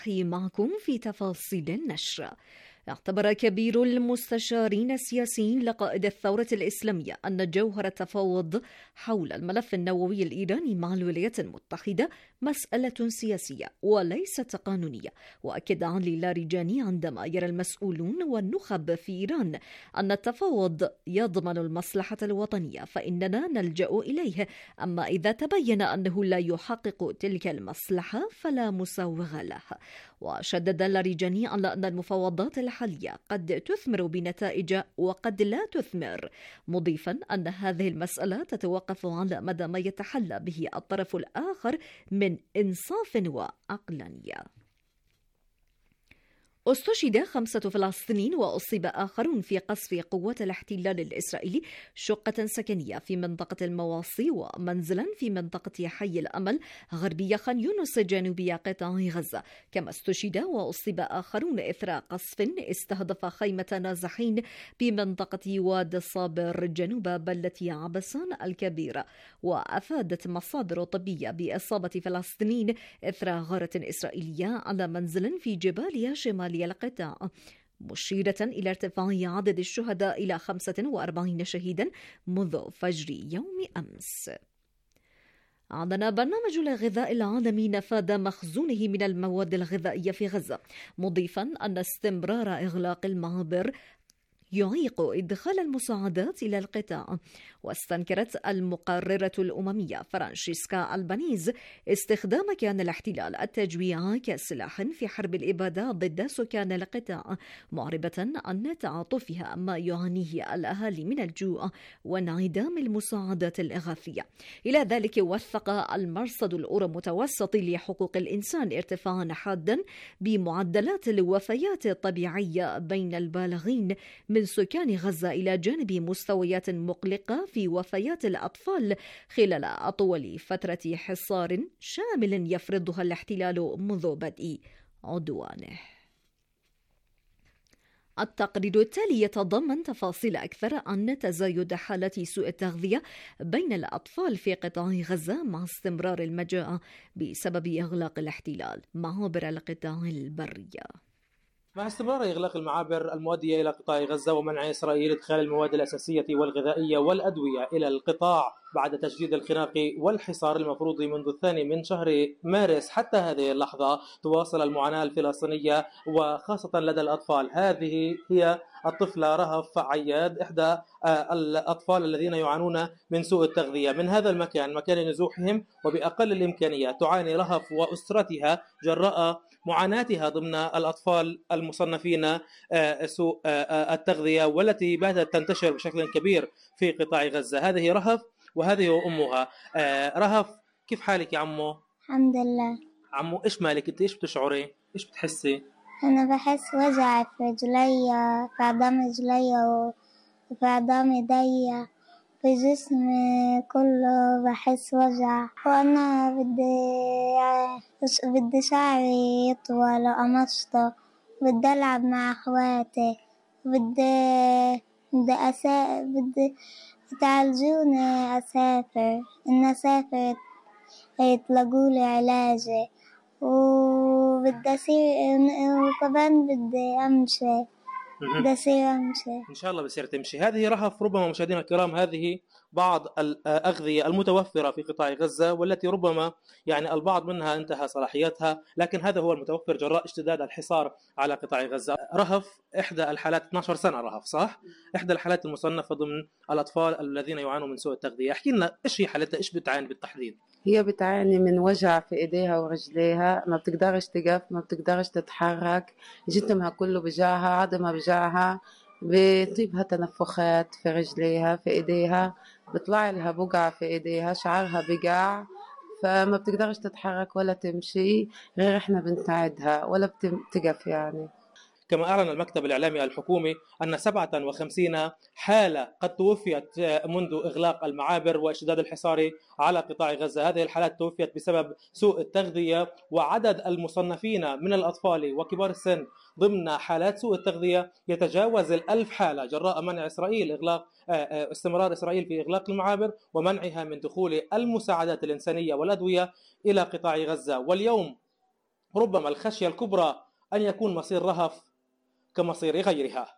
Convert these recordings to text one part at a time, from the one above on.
معكم في تفاصيل النشر. اعتبر كبير المستشارين السياسيين لقائد الثورة الإسلامية أن جوهر التفاوض حول الملف النووي الإيراني مع الولايات المتحدة مسألة سياسية وليست قانونية، وأكد علي لاریجانی عندما يرى المسؤولون والنخب في إيران أن التفاوض يضمن المصلحة الوطنية فإننا نلجأ إليه، أما إذا تبين أنه لا يحقق تلك المصلحة فلا مساوغ له. وشدد لاریجانی على أن المفاوضات الحالية قد تثمر بنتائج وقد لا تثمر، مضيفا أن هذه المسألة تتوقف على مدى ما يتحلى به الطرف الآخر من إنصاف وعقلانية. استشهد 5 فلسطينيين وأصيب آخرون في قصف قوات الاحتلال الإسرائيلي شقة سكنية في منطقة المواصي ومنزلا في منطقة حي الأمل غربية خان يونس جنوبية قطاع غزة، كما استشهد وأصيب آخرون إثر قصف استهدف خيمة نازحين بمنطقة واد صابر جنوب بلدة عبسان الكبيرة. وأفادت مصادر طبية بإصابة فلسطينيين إثر غارة إسرائيلية على منزل في جباليا شمال القطاع، مشيرة إلى ارتفاع عدد الشهداء إلى 45 شهيدا منذ فجر يوم أمس. أعلن برنامج الغذاء العالمي نفاذ مخزونه من المواد الغذائية في غزة، مضيفا أن استمرار إغلاق المعابر يعيق إدخال المساعدات إلى القطاع. واستنكرت المقررة الأممية فرانشيسكا ألبانيز استخدام كيان الاحتلال التجويع كسلاح في حرب الإبادة ضد سكان القطاع، معربة عن تعاطفها ما يعانيه الأهالي من الجوع وانعدام المساعدات الإغاثية. إلى ذلك وثق المرصد الأورو متوسطي لحقوق الإنسان ارتفاعا حادا بمعدلات الوفيات الطبيعية بين البالغين من سكان غزة إلى جانب مستويات مقلقة في وفيات الأطفال خلال أطول فترة حصار شامل يفرضها الاحتلال منذ بدء عدوانه. التقرير التالي يتضمن تفاصيل أكثر عن تزايد حالات سوء التغذية بين الأطفال في قطاع غزة مع استمرار المجاعة بسبب إغلاق الاحتلال معابر القطاع البرية. مع استمرار إغلاق المعابر المؤدية إلى قطاع غزة ومنع إسرائيل إدخال المواد الأساسية والغذائية والأدوية إلى القطاع بعد تجديد الخناق والحصار المفروض منذ 2 شهر مارس حتى هذه اللحظة، تواصل المعاناة الفلسطينية وخاصة لدى الأطفال. هذه هي الطفلة رهف عياد، إحدى الأطفال الذين يعانون من سوء التغذية. من هذا المكان، مكان نزوحهم وبأقل الإمكانيات، تعاني رهف وأسرتها جراء معاناتها ضمن الأطفال المصنفين سوء التغذية والتي باتت تنتشر بشكل كبير في قطاع غزة. هذه رهف وهذه أمها. رهف، كيف حالك يا عمو؟ الحمد لله. عمو، إيش مالك أنت؟ إيش بتشعري؟ إيش بتحسي؟ أنا بحس وجع في رجلي، في عظام رجلي وفي عظام يدي، في جسمي كله بحس وجع. وأنا بدي شعري يطول وأمشطه، بدي ألعب مع أخواتي، بدي تعالجوني أسافر، إن أسافر يطلقولي علاجي، وبدي أسير، وكمان بدي أمشي. إن شاء الله بصير تمشي. هذه رهف، ربما مشاهدينا الكرام هذه بعض الأغذية المتوفرة في قطاع غزة والتي ربما يعني البعض منها انتهى صلاحيتها، لكن هذا هو المتوفر جراء اشتداد الحصار على قطاع غزة. رهف إحدى الحالات، 12 سنة رهف صح؟ إحدى الحالات المصنفة ضمن الأطفال الذين يعانوا من سوء التغذية. احكي لنا إيش هي حالتها، إيش بتعاني بالتحديد؟ هي بتعاني من وجع في ايديها ورجليها، ما بتقدرش تقف، ما بتقدرش تتحرك، جسمها كله بجاعها، عظمها بجاعها، بيطيبها تنفخات في رجليها، في ايديها بيطلع لها بقع في ايديها، شعرها بقع، فما بتقدرش تتحرك ولا تمشي غير احنا بنساعدها ولا بتقف يعني. كما أعلن المكتب الإعلامي الحكومي أن 57 حالة قد توفيت منذ إغلاق المعابر واشتداد الحصار على قطاع غزة. هذه الحالات توفيت بسبب سوء التغذية، وعدد المصنفين من الأطفال وكبار السن ضمن حالات سوء التغذية يتجاوز 1000 حالة جراء منع إسرائيل استمرار إسرائيل في إغلاق المعابر ومنعها من دخول المساعدات الإنسانية والأدوية إلى قطاع غزة. واليوم ربما الخشية الكبرى أن يكون مصير رهف كمصير غيرها.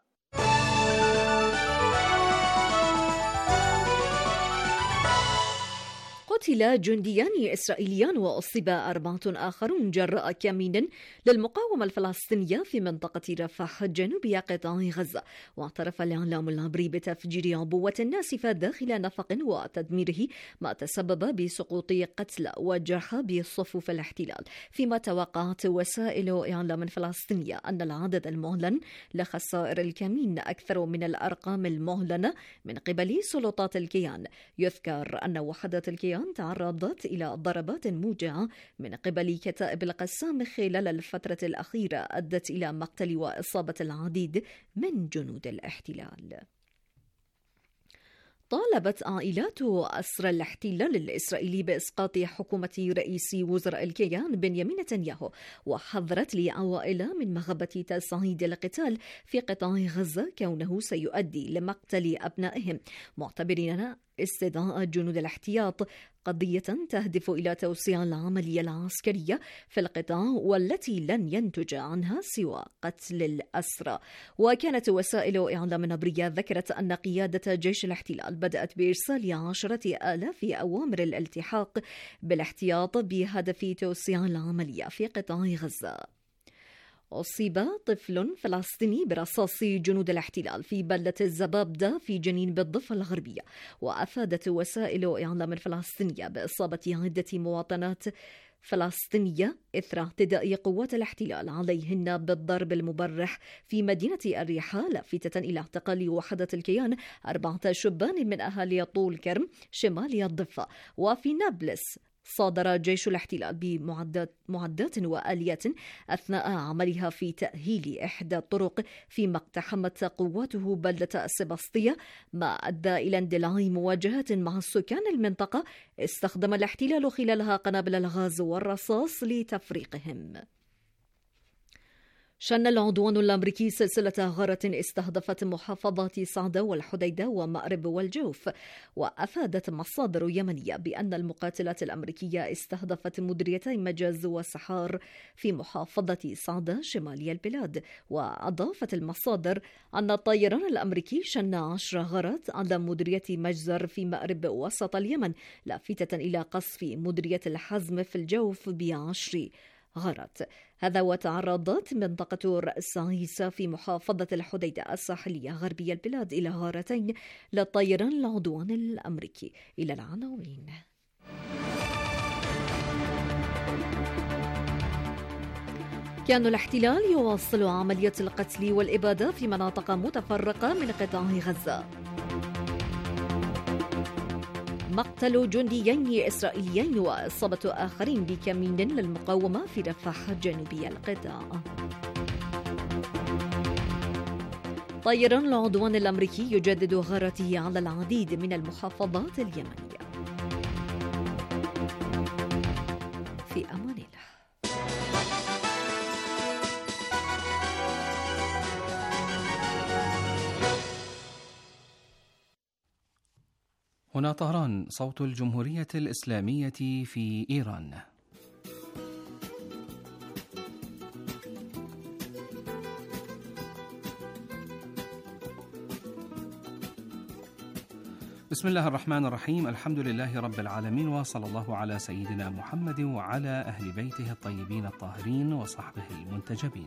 قتل جنديان إسرائيليان وأصيب 4 آخرون جراء كمين للمقاومة الفلسطينية في منطقة رفح جنوبي قطاع غزة. واعترف الإعلام العبري بتفجير عبوة ناسفة داخل نفق وتدميره، ما تسبب بسقوط قتلى وجرحى بصفوف الاحتلال، فيما توقعت وسائل إعلام فلسطينية أن العدد المعلن لخسائر الكمين أكثر من الأرقام المعلنة من قبل سلطات الكيان. يذكر أن وحدات الكيان تعرضت إلى ضربات موجعة من قبل كتائب القسام خلال الفترة الأخيرة أدت إلى مقتل وإصابة العديد من جنود الاحتلال. طالبت عائلات أسرى الاحتلال الإسرائيلي بإسقاط حكومة رئيس وزراء الكيان بنيامين نتنياهو، وحذرت لعوائل من مغبة تصعيد القتال في قطاع غزة كونه سيؤدي لمقتل أبنائهم، معتبرين استدعاء جنود الاحتياط قضية تهدف إلى توسيع العملية العسكرية في القطاع والتي لن ينتج عنها سوى قتل الأسرى. وكانت وسائل إعلام عبرية ذكرت أن قيادة جيش الاحتلال بدأت بإرسال 10,000 أوامر الالتحاق بالاحتياط بهدف توسيع العملية في قطاع غزة. أصيب طفل فلسطيني برصاص جنود الاحتلال في بلدة الزبابدة في جنين بالضفة الغربية، وأفادت وسائل إعلام فلسطينية بإصابة عدة مواطنات فلسطينية إثر اعتداء قوات الاحتلال عليهن بالضرب المبرح في مدينة الريحة، لافتة إلى اعتقال وحدة الكيان 4 شبان من أهالي طول كرم شمال الضفة. وفي نابلس صادر جيش الاحتلال بمعدات وآليات أثناء عملها في تأهيل إحدى الطرق فيما اقتحمت قواته بلدة سباسطية، ما أدى إلى اندلاع مواجهات مع سكان المنطقة استخدم الاحتلال خلالها قنابل الغاز والرصاص لتفريقهم. شن العدوان الأمريكي سلسلة غارات استهدفت محافظات صعدة والحديدة ومأرب والجوف، وأفادت مصادر يمنية بأن المقاتلات الأمريكية استهدفت مديريتي مجاز وسحار في محافظة صعدة شمالي البلاد. وأضافت المصادر أن الطيران الأمريكي شن 10 غارات على مديرية مجزر في مأرب وسط اليمن، لافتة إلى قصف مديرية الحزم في الجوف ب10 غارات. هذا وتعرضت منطقة رأس عيسى في محافظة الحديدة الساحلية غربية البلاد إلى غارتين للطيران العدوان الأمريكي. إلى العناوين. كان الاحتلال يواصل عملية القتل والإبادة في مناطق متفرقة من قطاع غزة. مقتل جنديين إسرائيليين وإصابة آخرين بكمين للمقاومة في رفح جنوبي القطاع. طيران العدوان الأمريكي يجدد غارته على العديد من المحافظات اليمنية. في أمان الله. هنا طهران، صوت الجمهورية الإسلامية في إيران. بسم الله الرحمن الرحيم، الحمد لله رب العالمين، وصلى الله على سيدنا محمد وعلى أهل بيته الطيبين الطاهرين وصحبه المنتجبين.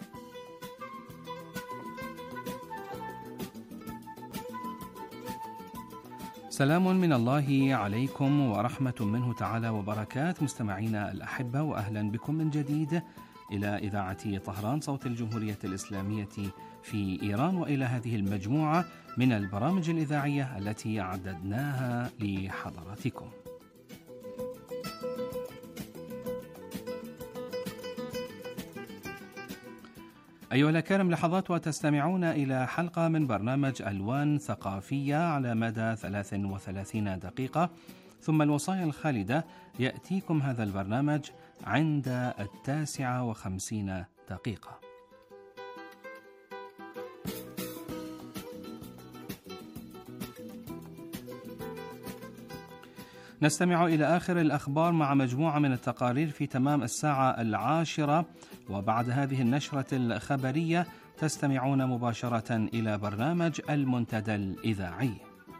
سلام من الله عليكم ورحمة منه تعالى وبركات، مستمعينا الأحبة، وأهلا بكم من جديد إلى إذاعة طهران صوت الجمهورية الإسلامية في إيران، وإلى هذه المجموعة من البرامج الإذاعية التي أعددناها لحضراتكم. أيها الأكارم، لحظات وتستمعون إلى حلقة من برنامج ألوان ثقافية على مدى 33 دقيقة، ثم الوصايا الخالدة. يأتيكم هذا البرنامج عند 59 دقيقة. نستمع إلى آخر الأخبار مع مجموعة من التقارير في تمام 10:00، وبعد هذه النشرة الخبرية تستمعون مباشرة إلى برنامج المنتدى الإذاعي.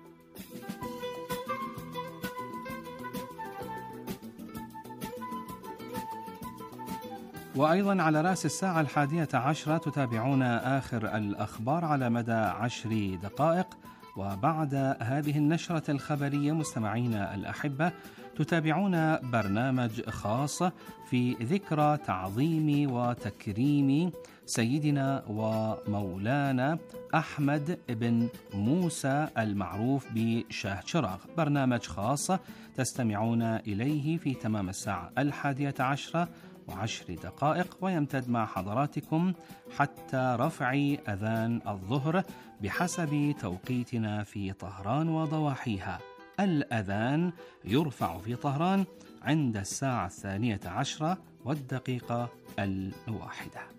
وأيضا على رأس 11:10 تتابعون آخر الأخبار على مدى 10 دقائق. وبعد هذه النشرة الخبرية مستمعينا الأحبة تتابعون برنامج خاص في ذكرى تعظيم وتكريم سيدنا ومولانا أحمد بن موسى المعروف بشاه شراغ. برنامج خاص تستمعون إليه في تمام 11:10 ويمتد مع حضراتكم حتى رفع أذان الظهر بحسب توقيتنا في طهران وضواحيها. الأذان يرفع في طهران عند 12:01.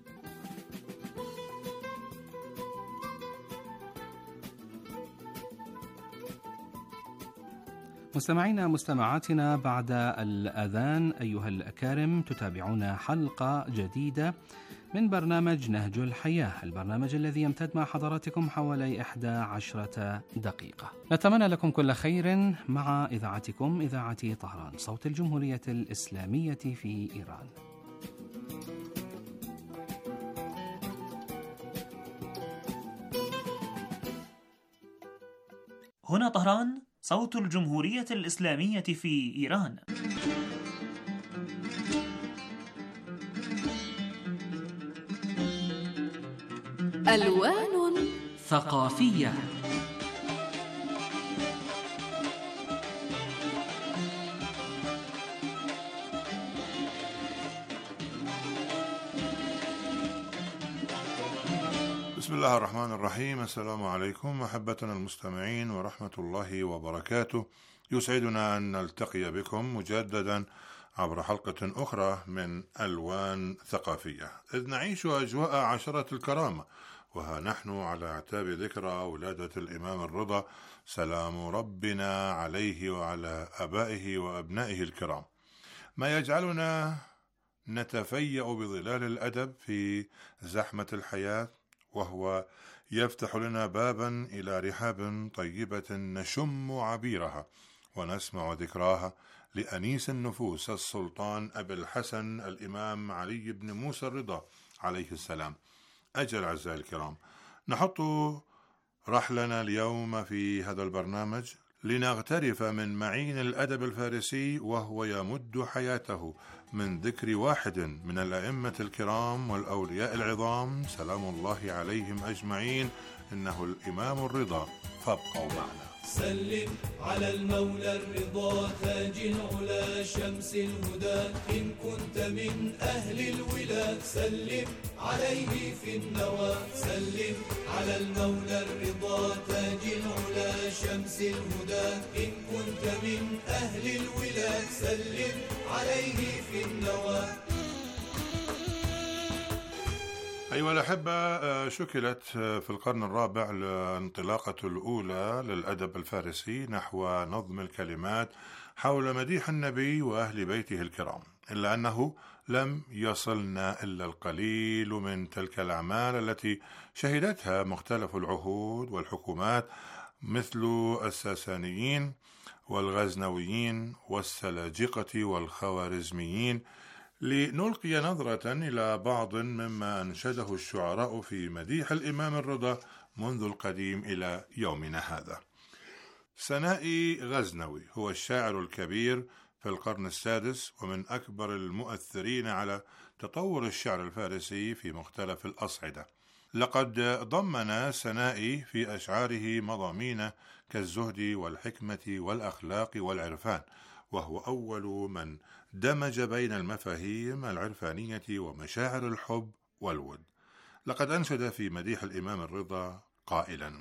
مستمعينا مستمعاتنا، بعد الأذان أيها الأكارم تتابعون حلقة جديدة من برنامج نهج الحياة، البرنامج الذي يمتد مع حضراتكم حوالي 11 دقيقة. نتمنى لكم كل خير مع إذاعتكم إذاعة طهران صوت الجمهورية الإسلامية في إيران. هنا طهران صوت الجمهورية الإسلامية في إيران. ألوان ثقافية. بسم الله الرحمن الرحيم. السلام عليكم أحبتنا المستمعين ورحمة الله وبركاته. يسعدنا أن نلتقي بكم مجددا عبر حلقة أخرى من ألوان ثقافية، إذ نعيش أجواء عشرة الكرامة، وها نحن على أعتاب ذكرى ولادة الإمام الرضا سلام ربنا عليه وعلى أبائه وأبنائه الكرام، ما يجعلنا نتفيأ بظلال الأدب في زحمة الحياة، وهو يفتح لنا بابا إلى رحاب طيبة نشم عبيرها ونسمع ذكراها لأنيس النفوس السلطان أبي الحسن الإمام علي بن موسى الرضا عليه السلام. أجل أعزائي الكرام، نحط رحلنا اليوم في هذا البرنامج لنغترف من معين الأدب الفارسي، وهو يمد حياته من ذكر واحد من الأئمة الكرام والأولياء العظام سلام الله عليهم أجمعين، إنه الإمام الرضا، فابقوا معنا. سلم على المولى الرضا تاج العلا شمس الهدى، إن كنت من أهل الولا سلم عليه في النوى. سلم على المولى الرضا تاج العلا شمس الهدى، إن كنت من أهل الولا سلم عليه في النوى. أيها الأحبة، شكلت في القرن الرابع الانطلاقة الأولى للأدب الفارسي نحو نظم الكلمات حول مديح النبي وأهل بيته الكرام، إلا أنه لم يصلنا إلا القليل من تلك الأعمال التي شهدتها مختلف العهود والحكومات مثل الساسانيين والغزنويين والسلاجقة والخوارزميين، لنلقي نظرة إلى بعض مما أنشده الشعراء في مديح الإمام الرضا منذ القديم إلى يومنا هذا. سنائي غزنوي هو الشاعر الكبير في القرن السادس ومن أكبر المؤثرين على تطور الشعر الفارسي في مختلف الأصعدة. لقد ضمن سنائي في أشعاره مضامين كالزهد والحكمة والأخلاق والعرفان، وهو أول من دمج بين المفاهيم العرفانية ومشاعر الحب والود. لقد أنشد في مديح الإمام الرضا قائلا: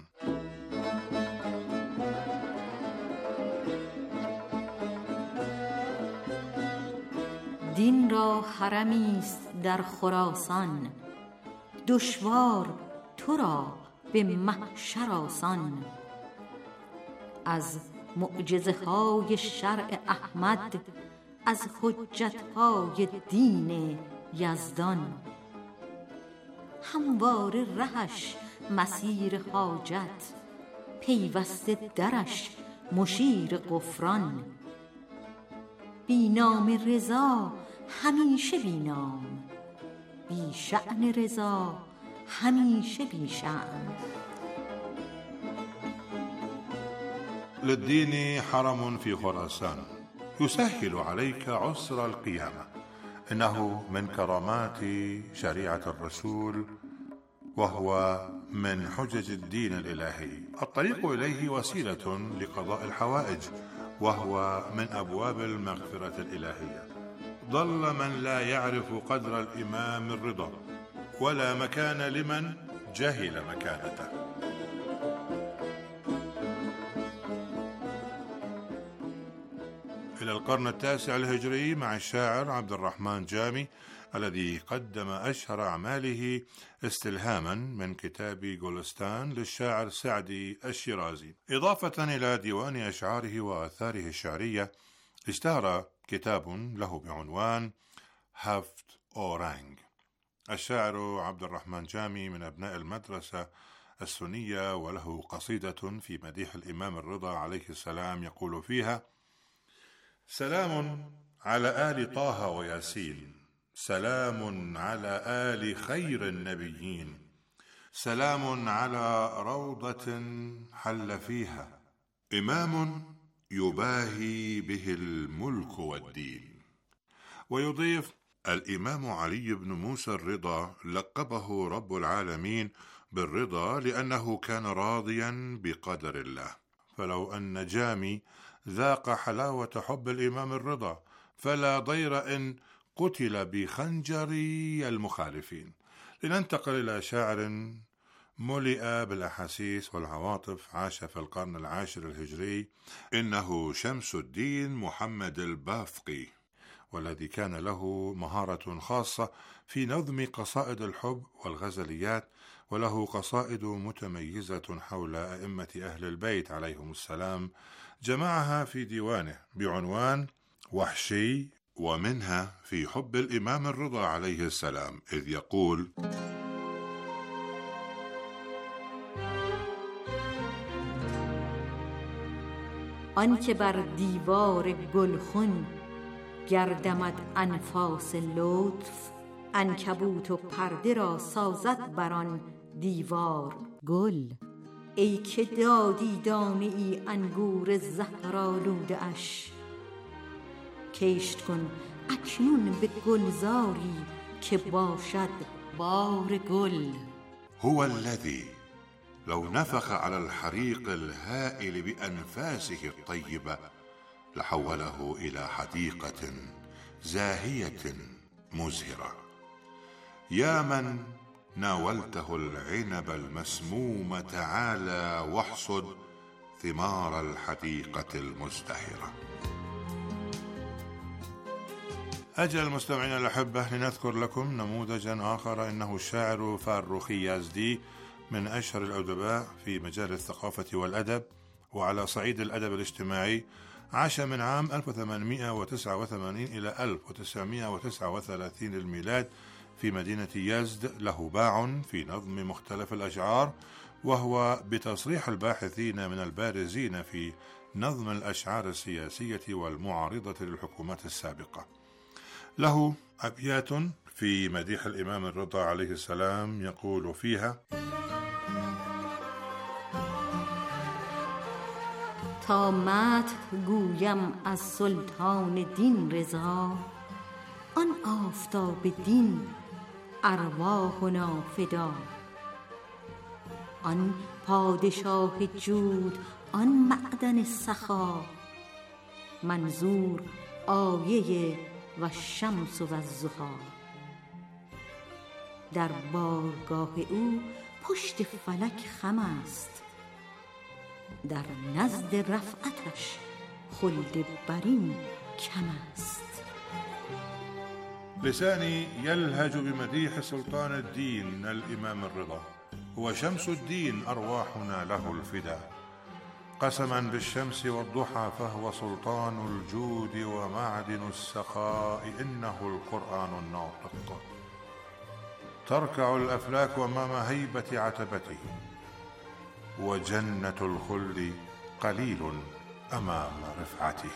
دین را حرمی است در خراسان، دشوار تو را به محشر آسان. از معجزه های شرع احمد از حجت های دین یزدان. هموار رهش مسیر حاجت، پیوسته درش مشیر غفران. بی نام رضا همیشه بی نام، بی شأن رضا همیشه بی شأن. للدين حرم في خراسان يسهل عليك عسر القيامة، إنه من كرامات شريعة الرسول، وهو من حجج الدين الإلهي. الطريق إليه وسيلة لقضاء الحوائج، وهو من أبواب المغفرة الإلهية. ضل من لا يعرف قدر الإمام الرضا، ولا مكان لمن جهل مكانته. إلى القرن التاسع الهجري مع الشاعر عبد الرحمن جامي، الذي قدم أشهر أعماله استلهاما من كتاب جولستان للشاعر سعدي الشيرازي. إضافة إلى ديوان أشعاره وآثاره الشعرية، اشتهر كتاب له بعنوان هفت أورانج. الشاعر عبد الرحمن جامي من أبناء المدرسة السنية، وله قصيدة في مديح الإمام الرضا عليه السلام يقول فيها: سلام على آل طه وياسين، سلام على آل خير النبيين، سلام على روضة حل فيها إمام يباهي به الملك والدين. ويضيف: الإمام علي بن موسى الرضا لقبه رب العالمين بالرضا لأنه كان راضيا بقدر الله. فلو أن جامي ذاق حلاوة حب الإمام الرضا فلا ضير إن قتل بخنجر المخالفين. لننتقل إلى شاعر ملئ بالأحاسيس والعواطف، عاش في القرن العاشر الهجري، إنه شمس الدين محمد البافقي، والذي كان له مهارة خاصة في نظم قصائد الحب والغزليات، وله قصائد متميزة حول أئمة أهل البيت عليهم السلام، جمعها في ديوانه بعنوان وحشي، ومنها في حب الإمام الرضا عليه السلام، إذ يقول: آنکه بر دیوار گلخن گردمد انفاس لطف، عنکبوت و پرده را سازد بر آن دیوار گل. ای که دادی دانه ای انگور زهرآلوده اش، کشت کن اکنون به گلزاری که باشد بار گل. هو الذي لو نفخ على الحريق الهائل بأنفاسه الطيبة لحوله إلى حديقة زاهية مزهرة. يا من ناولته العنب المسموم، تعالى واحصد ثمار الحديقة المزدهرة. أجل المستمعين الأحبة، لنذكر لكم نموذجا آخر، إنه الشاعر فاروخي يزدي، من أشهر الأدباء في مجال الثقافة والأدب. وعلى صعيد الأدب الاجتماعي عاش من عام 1889 إلى 1939 الميلاد في مدينة يزد، له باع في نظم مختلف الأشعار، وهو بتصريح الباحثين من البارزين في نظم الأشعار السياسية والمعارضة للحكومات السابقة. له أبيات في مديح الإمام الرضا عليه السلام يقول فيها: تا مدح گویم از سلطان دین رضا، آن آفتاب دین ارواحنا فدا. آن پادشاه جود، آن معدن سخا، منظور آیه و شمس و الضحی. در بارگاه او پشت فلک خم است، در نزد رفعتش خلد برین کم است. لساني يلهج بمديح سلطان الدين الإمام الرضا، هو شمس الدين أرواحنا له الفدا. قسما بالشمس والضحى فهو سلطان الجود ومعدن السخاء، إنه القرآن الناطق. تركع الأفلاك أمام هيبة عتبته، وجنة الخلد قليل أمام رفعته.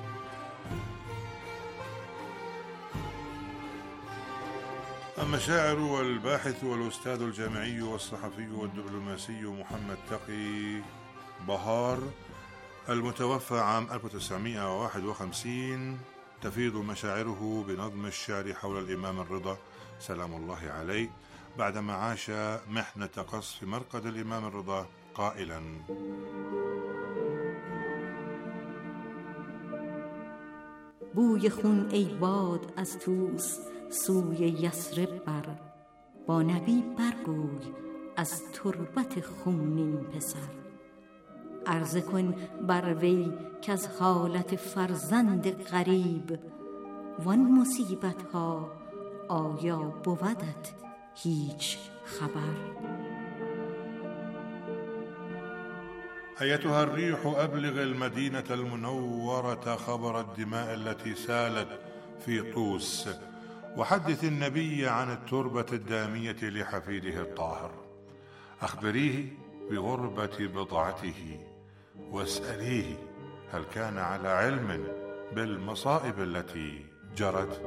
أما الشاعر والباحث والأستاذ الجامعي والصحفي والدبلوماسي محمد تقي بهار المتوفى عام 1951 تفيض مشاعره بنظم الشعر حول الإمام الرضا سلام الله عليه بعدما عاش محنة قصف مرقد الإمام الرضا قائلا: بوی خون ای باد از طوس سوی یثرب بر، با نبی برگوی از تربت خونین پسر. عرضه کن بر وی که از حالت فرزند غریب، وان مصیبت ها آیا بودت هیچ خبر؟ أيتها الريح أبلغ المدينة المنورة خبر الدماء التي سالت في طوس، وحدث النبي عن التربة الدامية لحفيده الطاهر. أخبريه بغربة بضعته واسأليه هل كان على علم بالمصائب التي جرت.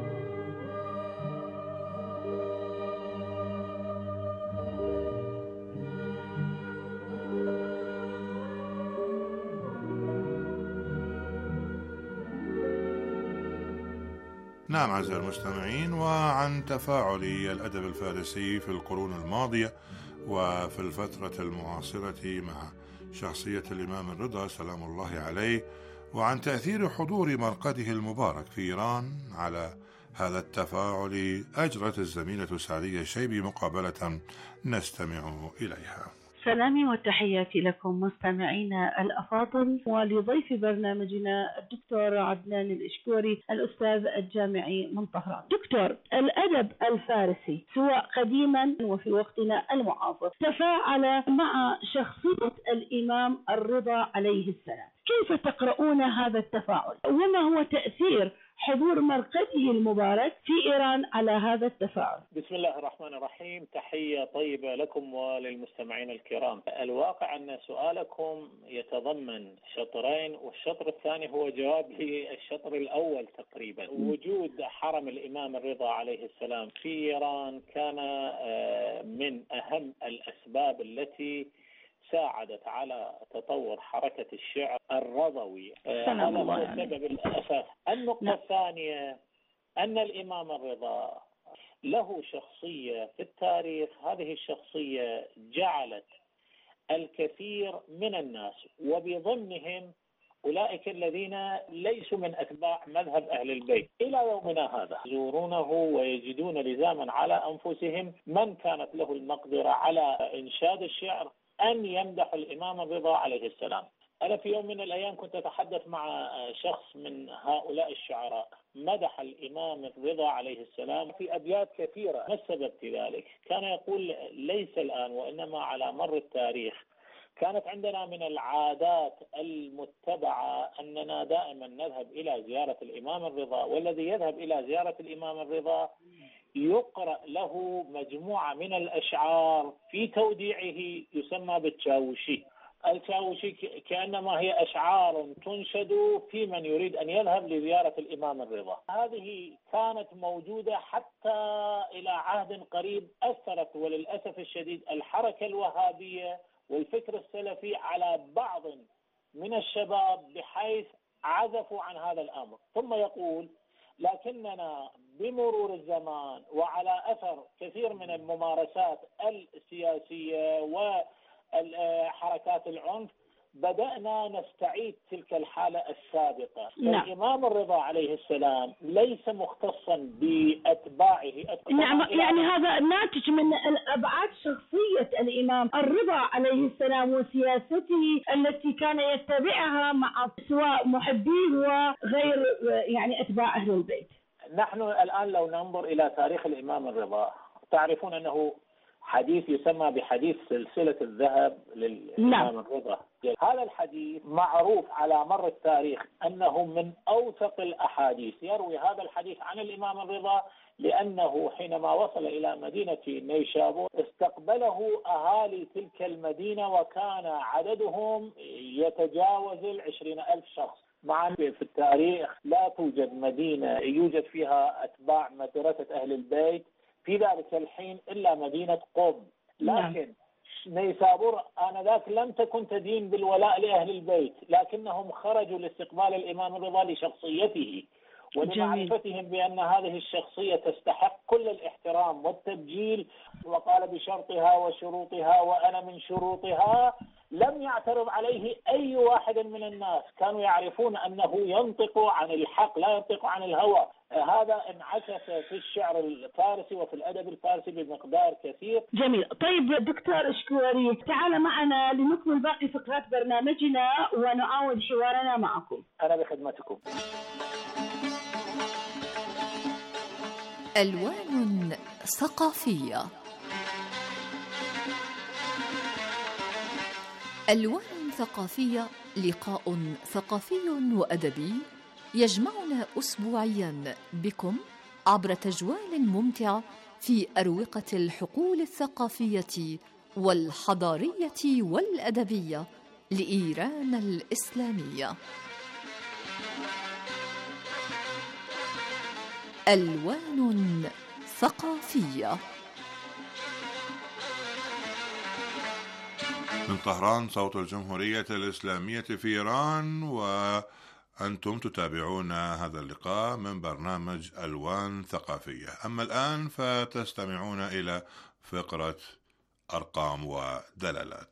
نعم أعزائي المستمعين، وعن تفاعل الأدب الفارسي في القرون الماضية وفي الفترة المعاصرة مع شخصية الإمام الرضا سلام الله عليه، وعن تأثير حضور مرقده المبارك في إيران على هذا التفاعل، أجرت الزميلة سعدية الشيبي مقابلة نستمع إليها. سلامي وتحياتي لكم مستمعينا الأفاضل، ولضيف برنامجنا الدكتور عدنان الإشكوري الأستاذ الجامعي من طهران. دكتور، الأدب الفارسي سواء قديما وفي وقتنا المعاصر تفاعل مع شخصية الإمام الرضا عليه السلام، كيف تقرؤون هذا التفاعل؟ وما هو تأثير حضور مرقده المبارك في إيران على هذا التفاعل؟ بسم الله الرحمن الرحيم، تحية طيبة لكم وللمستمعين الكرام. الواقع أن سؤالكم يتضمن شطرين، والشطر الثاني هو جواب للشطر الأول تقريبا. وجود حرم الإمام الرضا عليه السلام في إيران كان من أهم الأسباب التي ساعدت على تطور حركة الشعر الرضوي. هذا هو السبب الأساس. النقطة الثانية أن الإمام الرضا له شخصية في التاريخ، هذه الشخصية جعلت الكثير من الناس وبضمنهم أولئك الذين ليسوا من أتباع مذهب أهل البيت إلى يومنا هذا يزورونه ويجدون لزاما على أنفسهم من كانت له المقدرة على إنشاد الشعر أن يمدح الإمام الرضا عليه السلام. أنا في يوم من الأيام كنت أتحدث مع شخص من هؤلاء الشعراء مدح الإمام الرضا عليه السلام في أبيات كثيرة. ما السبب في ذلك؟ كان يقول ليس الآن وإنما على مر التاريخ كانت عندنا من العادات المتبعة أننا دائما نذهب إلى زيارة الإمام الرضا، والذي يذهب إلى زيارة الإمام الرضا يقرأ له مجموعة من الأشعار في توديعه يسمى بالتشاوشي. التشاوشي كأنما هي أشعار تنشد في من يريد أن يذهب لزيارة الإمام الرضا. هذه كانت موجودة حتى إلى عهد قريب. أثرت وللأسف الشديد الحركة الوهابية والفكر السلفي على بعض من الشباب بحيث عزفوا عن هذا الأمر. ثم يقول لكننا بمرور الزمان وعلى أثر كثير من الممارسات السياسية وحركات العنف بدأنا نستعيد تلك الحالة السابقة. نعم. الإمام الرضا عليه السلام ليس مختصا بأتباعه. نعم، يعني هذا ناتج من أبعاد شخصية الإمام الرضا عليه السلام وسياسته التي كان يتبعها مع سواء محبيه وغير يعني أتباع أهل البيت. نحن الآن لو ننظر إلى تاريخ الإمام الرضا تعرفون أنه حديث يسمى بحديث سلسلة الذهب للإمام الرضا. هذا الحديث معروف على مر التاريخ أنه من أوثق الأحاديث. يروي هذا الحديث عن الإمام الرضا لأنه حينما وصل إلى مدينة نيشابور استقبله أهالي تلك المدينة وكان عددهم يتجاوز 20,000 شخص. مع في التاريخ لا توجد مدينة يوجد فيها أتباع مدرسة أهل البيت في ذلك الحين إلا مدينة قم. لكن نيسابور آنذاك لم تكن تدين بالولاء لأهل البيت، لكنهم خرجوا لاستقبال الإمام الرضا لشخصيته ولمعرفتهم بأن هذه الشخصية تستحق كل الاحترام والتبجيل. وقال بشرطها وشروطها وأنا من شروطها. لم يعترض عليه أي واحد من الناس، كانوا يعرفون أنه ينطق عن الحق لا ينطق عن الهوى. هذا انعكس في الشعر الفارسي وفي الأدب الفارسي بمقدار كثير. جميل. طيب دكتور اشكوري، تعال معنا لنكمل باقي فقرات برنامجنا ونعاود حوارنا معكم. أنا بخدمتكم. ألوان ثقافية. ألوان ثقافية لقاء ثقافي وأدبي يجمعنا أسبوعيا بكم عبر تجوال ممتع في أروقة الحقول الثقافية والحضارية والأدبية لإيران الإسلامية. ألوان ثقافية. من طهران صوت الجمهورية الإسلامية في إيران، وأنتم تتابعون هذا اللقاء من برنامج ألوان ثقافية. أما الآن فتستمعون إلى فقرة أرقام ودلالات.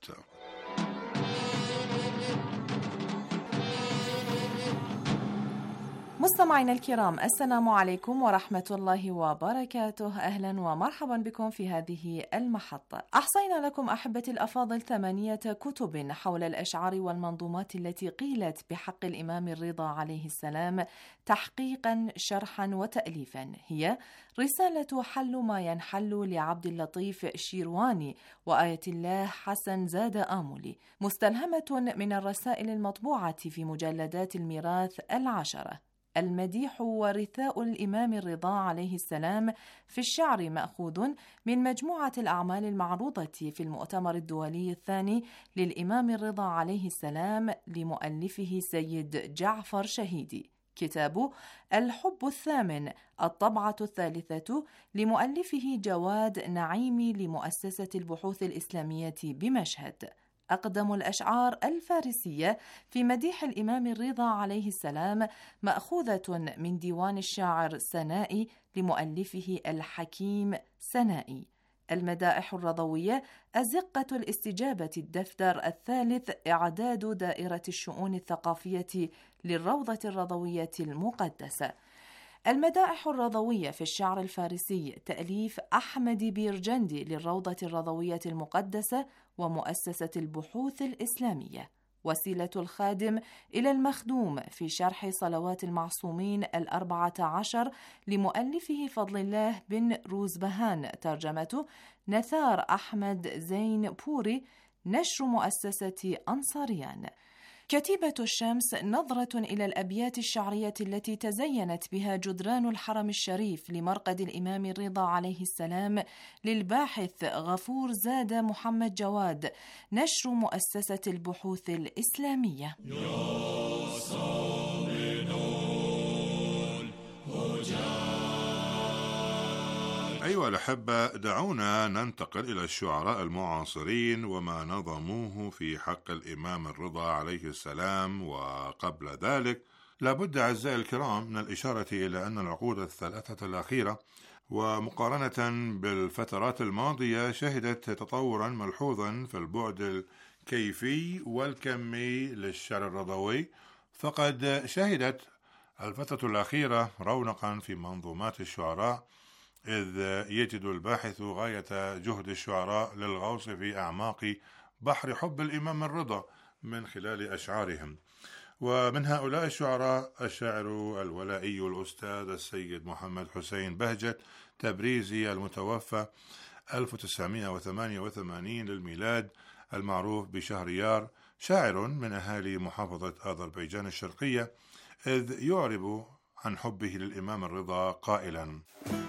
مستمعينا الكرام، السلام عليكم ورحمة الله وبركاته. أهلا ومرحبا بكم في هذه المحطة. أحصينا لكم أحبتي الأفاضل 8 كتب حول الأشعار والمنظومات التي قيلت بحق الإمام الرضا عليه السلام تحقيقا شرحا وتأليفا. هي رسالة حل ما ينحل لعبد اللطيف شيرواني وآية الله حسن زاد آملي، مستلهمة من الرسائل المطبوعة في مجلدات الميراث 10. المديح ورثاء الإمام الرضا عليه السلام في الشعر مأخوذ من مجموعة الأعمال المعروضة في المؤتمر الدولي الثاني للإمام الرضا عليه السلام لمؤلفه سيد جعفر شهيدي. كتاب الحب الثامن الطبعة 3 لمؤلفه جواد نعيمي لمؤسسة البحوث الإسلامية بمشهد. أقدم الأشعار الفارسية في مديح الإمام الرضا عليه السلام مأخوذة من ديوان الشاعر سنائي لمؤلفه الحكيم سنائي. المدائح الرضوية أزقة الاستجابة الدفتر 3 إعداد دائرة الشؤون الثقافية للروضة الرضوية المقدسة. المدائح الرضوية في الشعر الفارسي تأليف أحمد بيرجندي للروضة الرضوية المقدسة ومؤسسة البحوث الإسلامية. وسيلة الخادم إلى المخدوم في شرح صلوات المعصومين 14 لمؤلفه فضل الله بن روزبهان، ترجمته نثار أحمد زين بوري، نشر مؤسسة أنصاريان. كتيبة الشمس نظرة إلى الأبيات الشعرية التي تزينت بها جدران الحرم الشريف لمرقد الإمام الرضا عليه السلام للباحث غفور زاد محمد جواد، نشر مؤسسة البحوث الإسلامية. أيها الأحبة، دعونا ننتقل إلى الشعراء المعاصرين وما نظموه في حق الإمام الرضا عليه السلام. وقبل ذلك لابد أعزائي الكرام من الإشارة إلى أن العقود 3 الأخيرة ومقارنة بالفترات الماضية شهدت تطورا ملحوظا في البعد الكيفي والكمي للشعر الرضوي. فقد شهدت الفترة الأخيرة رونقا في منظومات الشعراء، إذ يجد الباحث غاية جهد الشعراء للغوص في أعماق بحر حب الإمام الرضا من خلال أشعارهم. ومن هؤلاء الشعراء الشاعر الولائي الأستاذ السيد محمد حسين بهجت تبريزي المتوفى، 1988 للميلاد، المعروف بشهريار، شاعر من أهالي محافظة أذربيجان الشرقية، إذ يعرب عن حبه للإمام الرضا قائلا: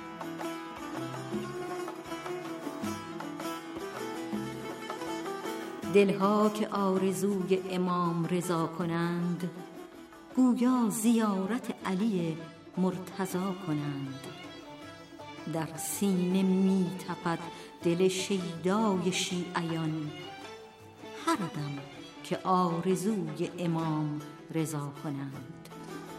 دلها که آرزوی امام رضا کنند، گویا زیارت علی مرتضا کنند. در سینه می تپد دل شیدای شیعیان، هر دم که آرزوی امام رضا کنند.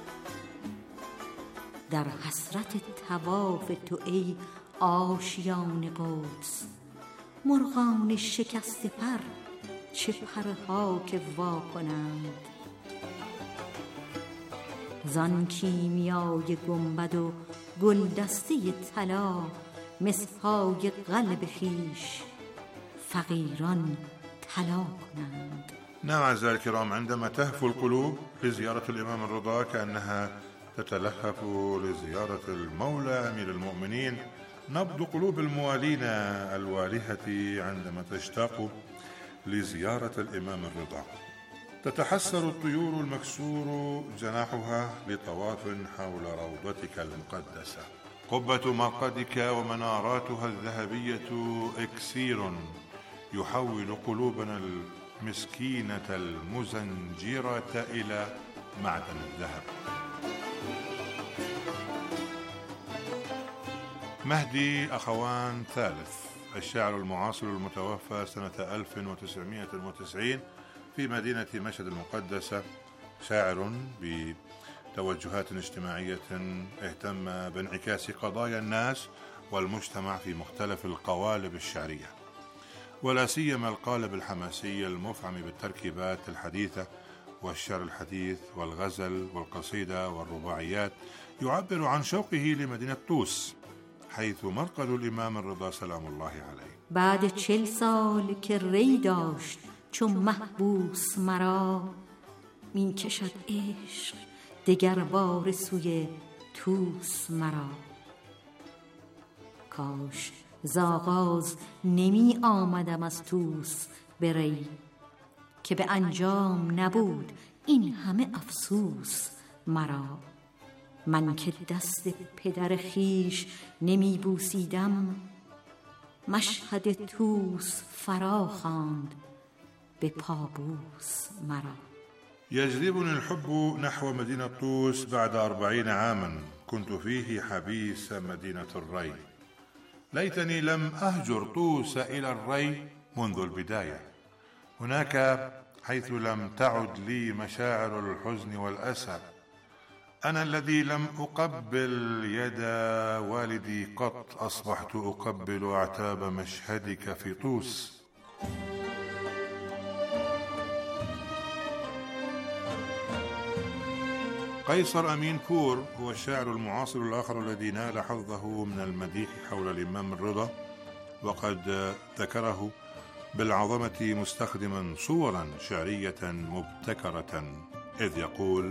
در حسرت طواف تو ای آشیان قدس، مرغان شکست پر چه پرها که وا کنند. زان کیمیای گنبد و گلدسته طلا، مسهای قلب خویش فقیران طلا کنند. نعم أعزائي الكرام، عندما تهفو القلوب لزيارة الإمام الرضا كأنها تتلهف لزيارة المولى أمير المؤمنين. نبض قلوب الموالين الوالهة عندما تشتاق لزيارة الإمام الرضا. تتحسر الطيور المكسور جناحها لطواف حول روضتك المقدسة. قبة مرقدك ومناراتها الذهبية إكسير يحول قلوبنا المسكينة المزنجرة إلى معدن الذهب. مهدي أخوان ثالث، الشاعر المعاصر المتوفى سنة 1990 في مدينة مشهد المقدسة، شاعر بتوجهات اجتماعية اهتم بانعكاس قضايا الناس والمجتمع في مختلف القوالب الشعرية، ولا سيما القالب الحماسي المفعم بالتركيبات الحديثة والشعر الحديث والغزل والقصيدة والرباعيات. يعبر عن شوقه لمدينة طوس حيث مرقد الإمام الرضا سلام الله عليه. بعد 40 سال که ری داشت چون محبوس مرا، می کشد عشق دگر بار سوی طوس مرا. کاش ز آغاز نمی آمدم از طوس به ری، که به انجام نبود این همه افسوس مرا. من که دست پدر خیش نمی بوسیدم، مشهد طوس فرا خواند به پابوس مرا. يجذبني الحب نحو مدينة طوس بعد 40 عاما كنت فيه حبيس مدينة الري. ليتني لم أهجر طوس إلى الري منذ البداية، هناك حيث لم تعد لي مشاعر الحزن والأسى. أنا الذي لم أقبل يد والدي قط أصبحت أقبل أعتاب مشهدك في طوس. قيصر أمين بور هو الشاعر المعاصر الآخر الذي نال حظه من المديح حول الإمام الرضا، وقد ذكره بالعظمة مستخدما صورا شعرية مبتكرة، إذ يقول: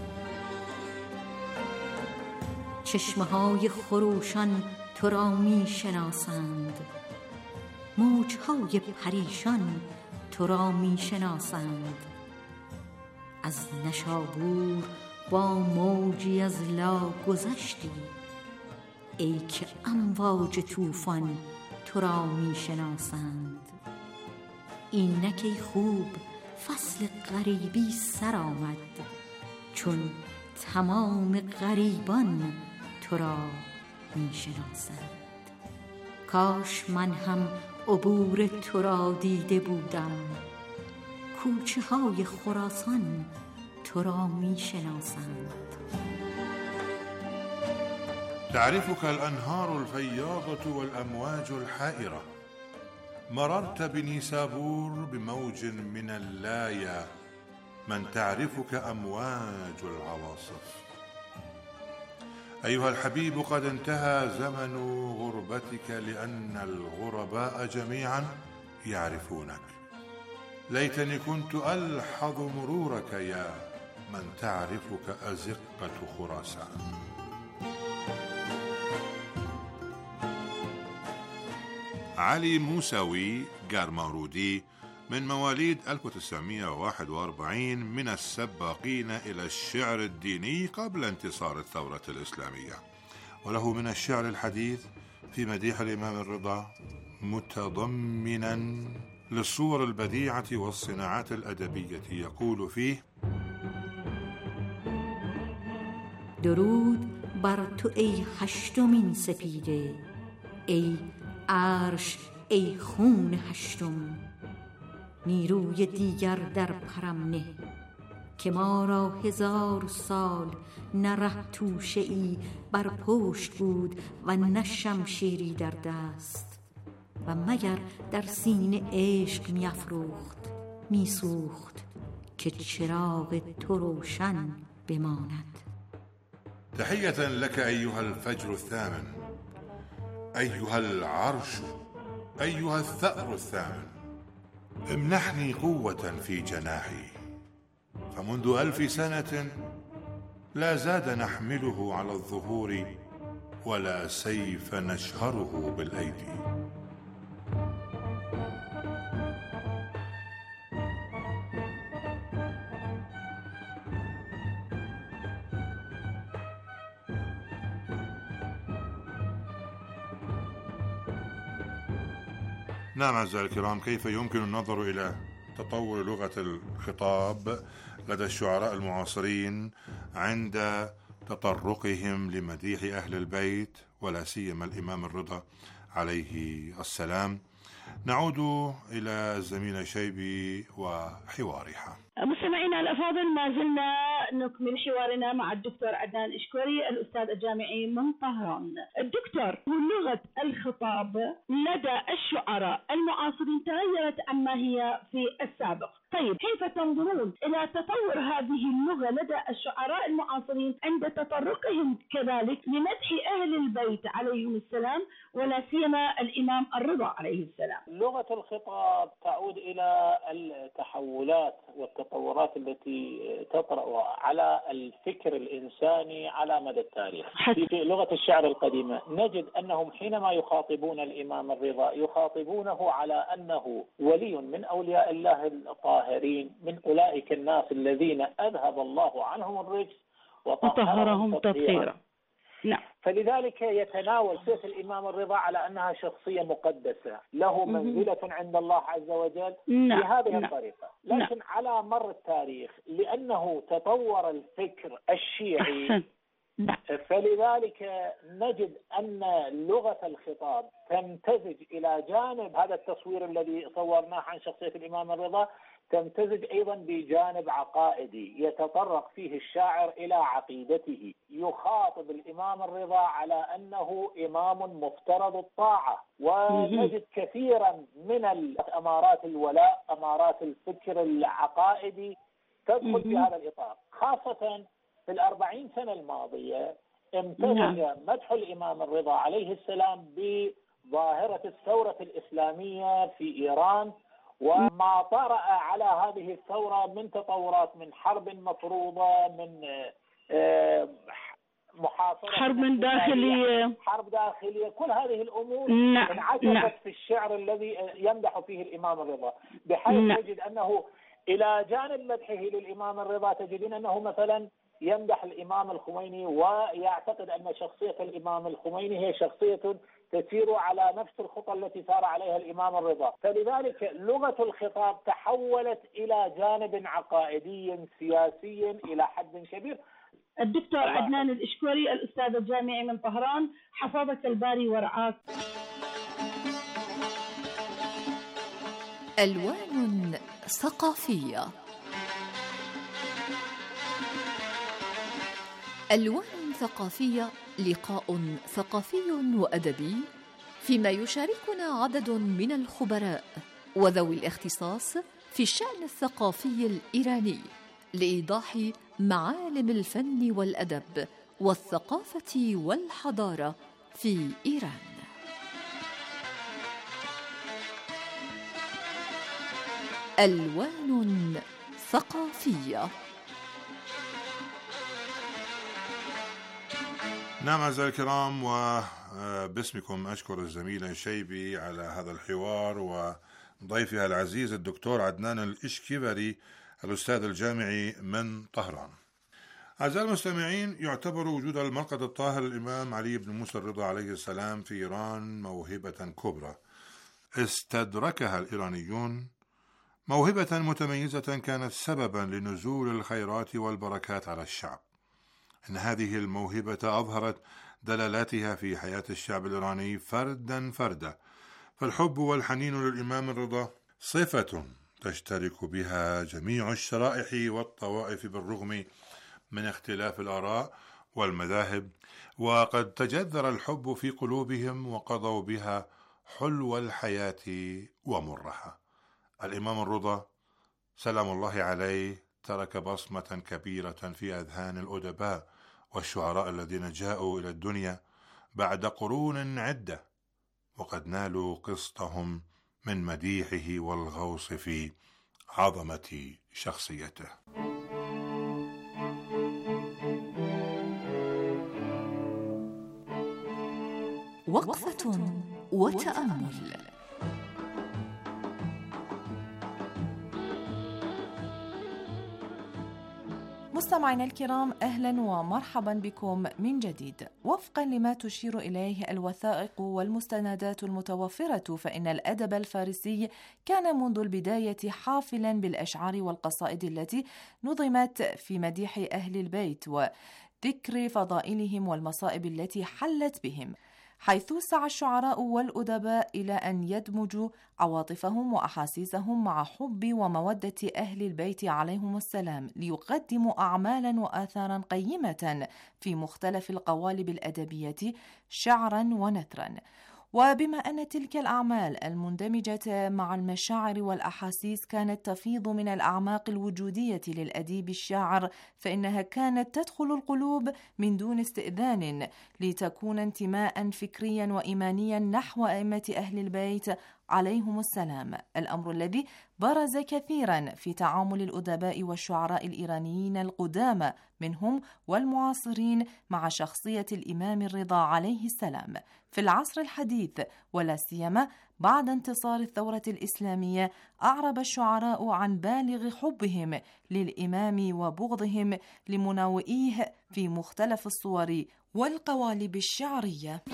چشمهای خروشان تو را می شناسند، موجهای پریشان تو را می شناسند. از نشابور با موجی از لا گذشتی، ای که امواج طوفان تو را می شناسند. اینک ای خوب فصل غریبی سر آمد، چون تمام غریبان تو را می شناسند. کاش من هم عبور تو را دیده بودم، کوچه های خراسان تو را می شناسند. تعرفك الأنهار الفياضة والأمواج الحائرة، مررت بنيسابور بموج من اللايا، من تعرفك أمواج العواصف. أيها الحبيب، قد انتهى زمن غربتك، لأن الغرباء جميعا يعرفونك. ليتني كنت ألحظ مرورك يا من تعرفك أزقة خراسان. علي موسوي جارمارودي من مواليد 1941 من السباقين إلى الشعر الديني قبل انتصار الثورة الإسلامية، وله من الشعر الحديث في مديح الإمام الرضا متضمنا للصور البديعة والصناعات الأدبية، يقول فيه: درود بر تو ای هشتمین سپیده، ای عرش ای خون هشتم، نیروی دیگر در پرم نه، که ما را 1000 سال نه ره توشه ای بر پشت بود و نه شمشیری در دست، و مگر در سینه عشق می‌افروخت میسوخت که چراغ تو روشن بماند. تحية لك أيها الفجر الثامن، أيها العرش، أيها الثأر الثامن، امنحني قوة في جناحي، فمنذ 1000 سنة لا زاد نحمله على الظهور ولا سيف نشهره بالأيدي. نعم أعزائي الكرام، كيف يمكن النظر إلى تطور لغة الخطاب لدى الشعراء المعاصرين عند تطرقهم لمديح أهل البيت ولا سيما الإمام الرضا عليه السلام؟ نعود إلى الزميلة شيبي وحوارها. مستمعينا الأفاضل، ما زلنا نكمل حوارنا مع الدكتور عدنان الإشكوري الأستاذ الجامعي من طهران. الدكتور، لغة الخطاب لدى الشعراء المعاصرين تغيرت عما هي في السابق. طيب، كيف تنظرون إلى تطور هذه اللغة لدى الشعراء المعاصرين عند تطرقهم كذلك لمدح أهل البيت عليهم السلام ولا سيما الإمام الرضا عليه السلام؟ لغة الخطاب تعود إلى التحولات والتطورات التي تطرأ على الفكر الإنساني على مدى التاريخ. في لغة الشعر القديمة نجد أنهم حينما يخاطبون الإمام الرضا يخاطبونه على أنه ولي من أولياء الله الطاهرين، من أولئك الناس الذين أذهب الله عنهم الرجس وطهرهم تطهيرا. نعم. فلذلك يتناول سيف الإمام الرضا على أنها شخصية مقدسة له منزلة عند الله عز وجل بهذه الطريقة. لكن على مر التاريخ لأنه تطور الفكر الشيعي فلذلك نجد أن لغة الخطاب تمتزج إلى جانب هذا التصوير الذي صورناه عن شخصية الإمام الرضا، تمتزج أيضا بجانب عقائدي يتطرق فيه الشاعر إلى عقيدته، يخاطب الإمام الرضا على أنه إمام مفترض الطاعة، ونجد كثيرا من أمارات الولاء، أمارات الفكر العقائدي تدخل في هذا الإطار. خاصة في 40 سنة الماضية امتزج مدح الإمام الرضا عليه السلام بظاهرة الثورة الإسلامية في إيران وما طرأ على هذه الثورة من تطورات، من حرب مفروضة، من محاصرة، حرب داخلية، كل هذه الأمور انعكست في الشعر الذي يمدح فيه الإمام الرضا، بحيث نجد أنه إلى جانب مدحه للإمام الرضا تجدين أنه مثلا يمدح الإمام الخميني ويعتقد أن شخصية الإمام الخميني هي شخصية تسير على نفس الخطى التي سار عليها الإمام الرضا. فلذلك لغة الخطاب تحولت إلى جانب عقائدي سياسي إلى حد كبير. الدكتور عدنان الإشكوري الأستاذ الجامعي من طهران، حفظك الباري ورعاك. ألوان ثقافية. ألوان ثقافية، لقاء ثقافي وأدبي فيما يشاركنا عدد من الخبراء وذوي الاختصاص في الشأن الثقافي الإيراني لإيضاح معالم الفن والأدب والثقافة والحضارة في إيران. ألوان ثقافية. نعم أعزائي الكرام، باسمكم أشكر الزميلة شيبي على هذا الحوار، وضيفها العزيز الدكتور عدنان الإشكيبري الأستاذ الجامعي من طهران. أعزائي المستمعين، يعتبر وجود المرقد الطاهر الإمام علي بن موسى الرضا عليه السلام في إيران موهبة كبرى استدركها الإيرانيون، موهبة متميزة كانت سببا لنزول الخيرات والبركات على الشعب. إن هذه الموهبة أظهرت دلالاتها في حياة الشعب الإيراني فردا فردا، فالحب والحنين للإمام الرضا صفة تشترك بها جميع الشرائح والطوائف بالرغم من اختلاف الآراء والمذاهب، وقد تجذر الحب في قلوبهم وقضوا بها حلو الحياة ومرها. الإمام الرضا سلام الله عليه ترك بصمة كبيرة في أذهان الأدباء والشعراء الذين جاءوا إلى الدنيا بعد قرون عدة، وقد نالوا قسطهم من مديحه والغوص في عظمة شخصيته. وقفة وتأمل. مستمعينا الكرام، أهلا ومرحبا بكم من جديد. وفقا لما تشير إليه الوثائق والمستندات المتوفرة، فإن الأدب الفارسي كان منذ البداية حافلا بالأشعار والقصائد التي نظمت في مديح أهل البيت وذكر فضائلهم والمصائب التي حلت بهم، حيث سعى الشعراء والأدباء إلى أن يدمجوا عواطفهم وأحاسيسهم مع حب ومودة أهل البيت عليهم السلام، ليقدموا أعمالا وآثارا قيمة في مختلف القوالب الأدبية شعرا ونثرا. وبما أن تلك الأعمال المندمجة مع المشاعر والأحاسيس كانت تفيض من الأعماق الوجودية للأديب الشاعر، فإنها كانت تدخل القلوب من دون استئذان، لتكون انتماء فكريا وإيمانيا نحو أئمة أهل البيت عليهم السلام، الأمر الذي برز كثيرا في تعامل الأدباء والشعراء الإيرانيين القدامى منهم والمعاصرين مع شخصية الإمام الرضا عليه السلام. في العصر الحديث ولا سيما بعد انتصار الثورة الإسلامية، أعرب الشعراء عن بالغ حبهم للإمام وبغضهم لمناوئيه في مختلف الصور والقوالب الشعرية.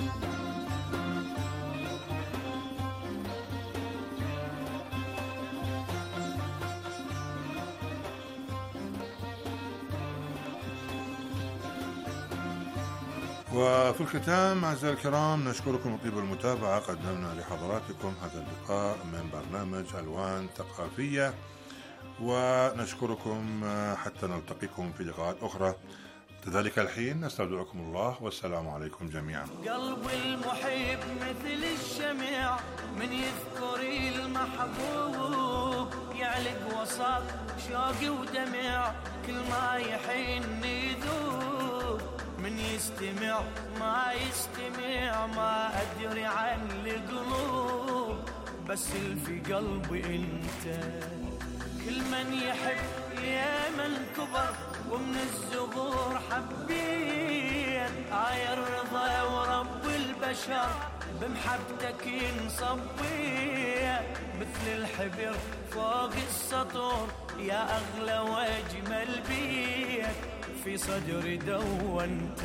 وفي الختام أعزائي الكرام، نشكركم طيب المتابعة. قدمنا لحضراتكم هذا اللقاء من برنامج ألوان ثقافية، ونشكركم حتى نلتقيكم في لقاءات أخرى. لذلك الحين نستودعكم الله، والسلام عليكم جميعا. قلب المحب مثل الشمع من يذكر المحبوب، يعلق وسط شوقي ودمع كل ما يحن يذوب، من يستمع ما يستمع ما أدري عن القلوب، بس اللي في قلبي انت. كل من يحب يا من كبر ومن الزهور حبيت، آية الرضا ورب البشر بمحبتك ينصبيت، مثل الحبر فوق السطور يا أغلى وأجمل بيت في صدري دونت.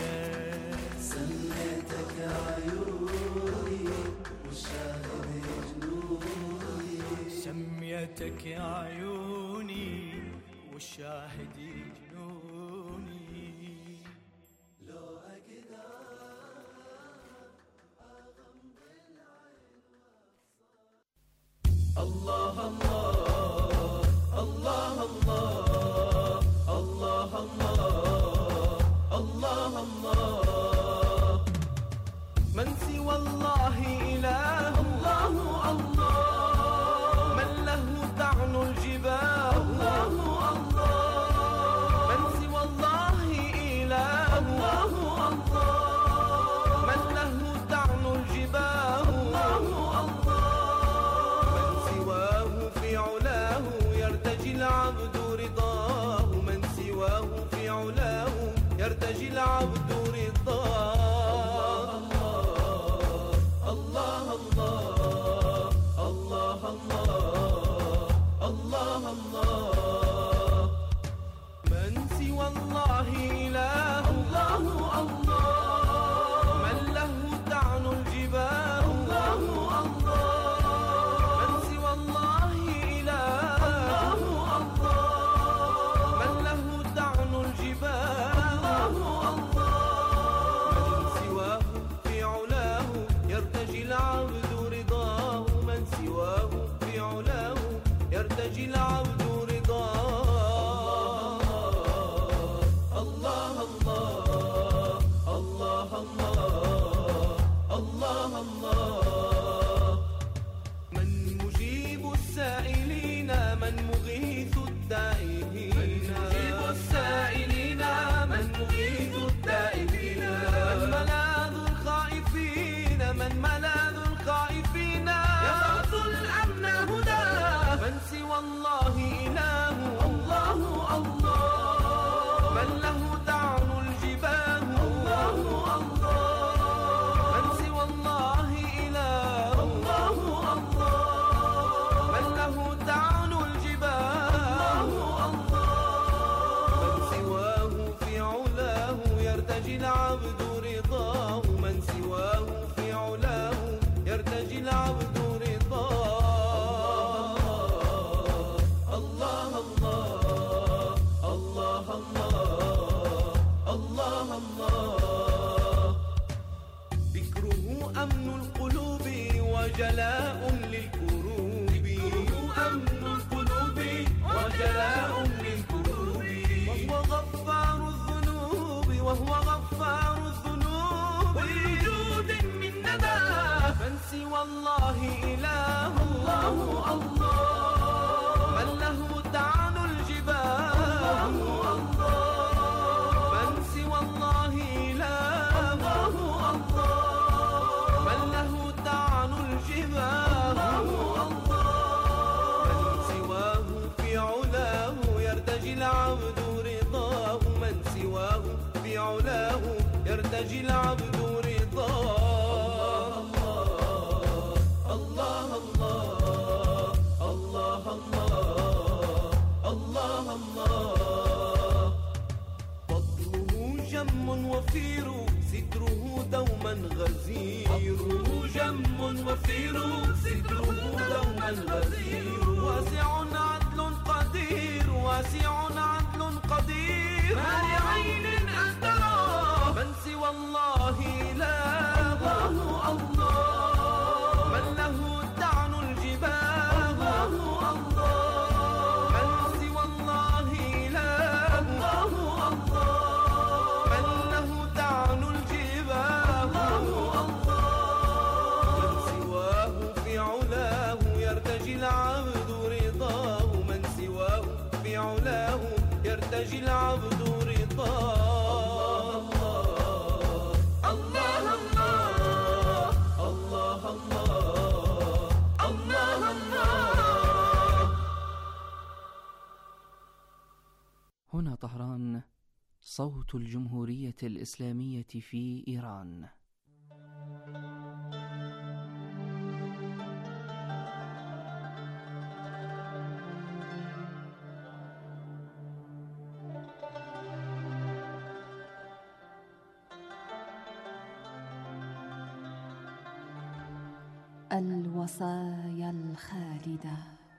سميتك عيوني والشاهد جنوني، سميتك يا عيوني والشاهد جنوني. لو أقدر أغمض العين. الله الله الله الله الله الله الله الله، من سوى الله إله الله الله، من له طعن الجباه الله الله، من سوى الله إله الله الله، من له طعن الجباه الله الله، من سواه في علاه يرتجي العبد رضاه. الله الله. من سوى الله إله الله الله. من له تعنو الجبال الله الله. من سوى الله إله الله الله. من له تعنو الجبال الله الله. من سواه في علاه يرتجي العبد رضاه. من سواه في علاه يرتجي العبد رضاه. الله الله الله الله الله الله. من مجيب السائلين من مغيث التائبين. من مجيب السائلين من مغيث التائبين. من ملاذ الخائفين من ملاذ الخائفين. يبعث الأمن هدى. من سوى الله إله الله الله. من له تعنو الجباه الله الله. من سوى الله إله الله الله. من له تعنو الجباه الله. من سواه في علاه يرتجي العبد رضاه. من سواه في علاه يرتجي العبد رضاه. الله الله الله الله الله الله. ذكره أمن القلوب وجلاء للكروب. ذكره أمن القلوب وجلاء للكروب. وهو غفار الذنوب وهو غفار الذنوب. وجود من ندى. من سوى الله إله الله الله. من له تعنو الجبال الله الله. من سوى الله إله الله الله. من له تعنو الجبال الله الله. من سواه في علاه يرتجي العبد رضاه. من سواه في علاه يرتجي العبد رضاه. الله الله الله الله الله الله. فضله جم وفير ستره دوما غزير. جم وفير ستره دوما غزير. واسع عدل قدير واسع عدل قدير. ما لعين أن ترى. من سوى الله إله الله الله. من له تعنو الجبال الله الله. من سوى الله إله الله الله. من له تعنو الجبال الله الله. من سواه في علاه يرتجي العبد رضاه. من سواه في علاه يرتجي العبد رضاه. الله الله الله الله الله الله. هنا طهران، صوت الجمهورية الإسلامية في إيران. الوصايا الخالدة.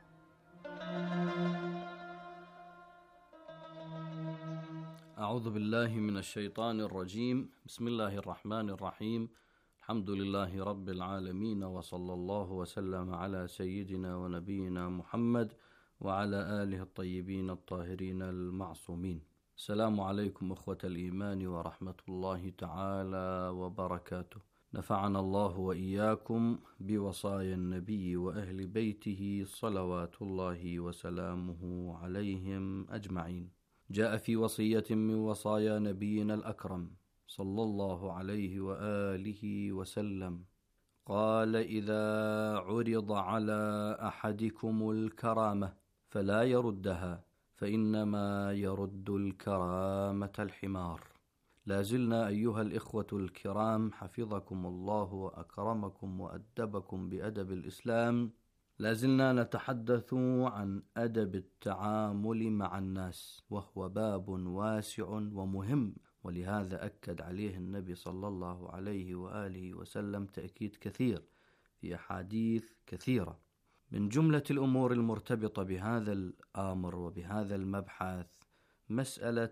أعوذ بالله من الشيطان الرجيم. بسم الله الرحمن الرحيم. الحمد لله رب العالمين، وصلى الله وسلم على سيدنا ونبينا محمد وعلى آله الطيبين الطاهرين المعصومين. السلام عليكم أخوة الإيمان ورحمة الله تعالى وبركاته. نفعنا الله وإياكم بوصايا النبي وأهل بيته صلوات الله وسلامه عليهم أجمعين. جاء في وصية من وصايا نبينا الأكرم صلى الله عليه وآله وسلم، قال: إذا عرض على أحدكم الكرامة فلا يردها، فإنما يرد الكرامة الحمار. لا زلنا أيها الإخوة الكرام حفظكم الله وأكرمكم وأدبكم بأدب الإسلام لازلنا نتحدث عن أدب التعامل مع الناس، وهو باب واسع ومهم، ولهذا أكد عليه النبي صلى الله عليه وآله وسلم تأكيد كثير في أحاديث كثيرة. من جملة الأمور المرتبطة بهذا الأمر وبهذا المبحث مسألة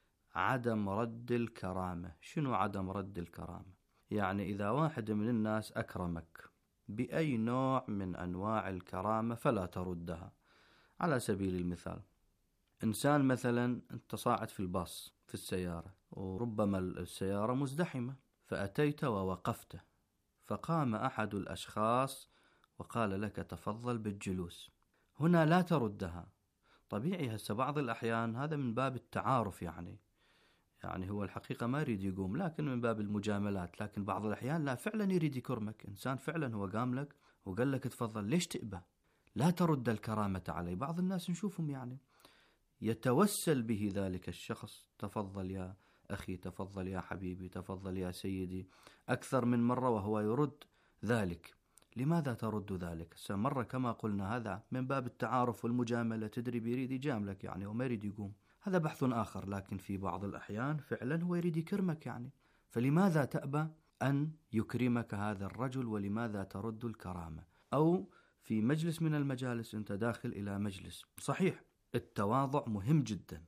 عدم رد الكرامة. شنو عدم رد الكرامة؟ يعني إذا واحد من الناس أكرمك بأي نوع من أنواع الكرامة فلا تردها. على سبيل المثال، إنسان مثلا أنت صاعد في الباص في السيارة، وربما السيارة مزدحمة، فأتيت ووقفت، فقام أحد الأشخاص وقال لك تفضل بالجلوس. هنا لا تردها. طبيعي هسه بعض الأحيان هذا من باب التعارف، يعني هو الحقيقة ما يريد يقوم، لكن من باب المجاملات. لكن بعض الأحيان لا، فعلا يريد يكرمك، إنسان فعلا هو قام لك وقال لك تفضل، ليش تأبى؟ لا ترد الكرامة عليه. بعض الناس نشوفهم يعني يتوسل به ذلك الشخص، تفضل يا أخي، تفضل يا حبيبي، تفضل يا سيدي، أكثر من مرة وهو يرد ذلك. لماذا ترد ذلك؟ مرة كما قلنا هذا من باب التعارف والمجاملة، تدري بيريد يجاملك يعني وما يريد يقوم، هذا بحث آخر. لكن في بعض الأحيان فعلا هو يريد يكرمك يعني، فلماذا تأبى أن يكرمك هذا الرجل؟ ولماذا ترد الكرامة؟ أو في مجلس من المجالس، أنت داخل إلى مجلس، صحيح التواضع مهم جدا،